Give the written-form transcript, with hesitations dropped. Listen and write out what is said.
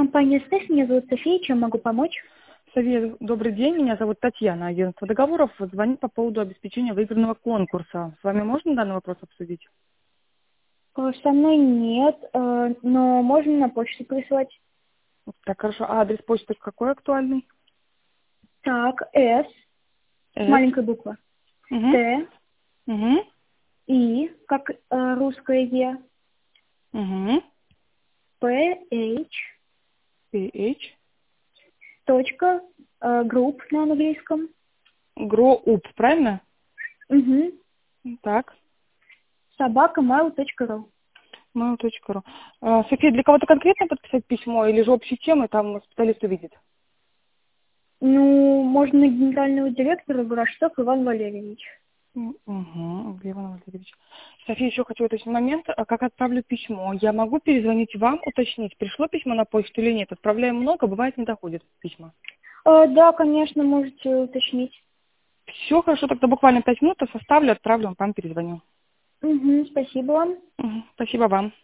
Компания «СТЭФ», меня зовут София, чем могу помочь? София, добрый день, меня зовут Татьяна, агентство договоров. Звоню по поводу обеспечения выигранного конкурса. С вами можно данный вопрос обсудить? Со мной нет, но можно на почту присылать. Так, хорошо. А адрес почты какой актуальный? Так, С, С. маленькая буква, Угу. Т, Угу. И, как русское Е, Угу. П, H, PH. точка, групп на английском. Grow правильно? Угу. Так. Собака mail.ru. mail.ru. София, для кого-то конкретно подписать письмо или же общей темы, там специалист увидит? Ну, можно на генерального директора Гурашцов Иван Валерьевич. Угу, Иван Валерьевич. София, еще хочу уточнить момент. Как отправлю письмо? Я могу перезвонить вам, уточнить, пришло письмо на почту или нет? Отправляем много, бывает не доходит письма. Да, конечно, можете уточнить. Все хорошо, тогда буквально 5 минут составлю, отправлю, вам перезвоню. Угу, спасибо вам. Мгм, спасибо вам.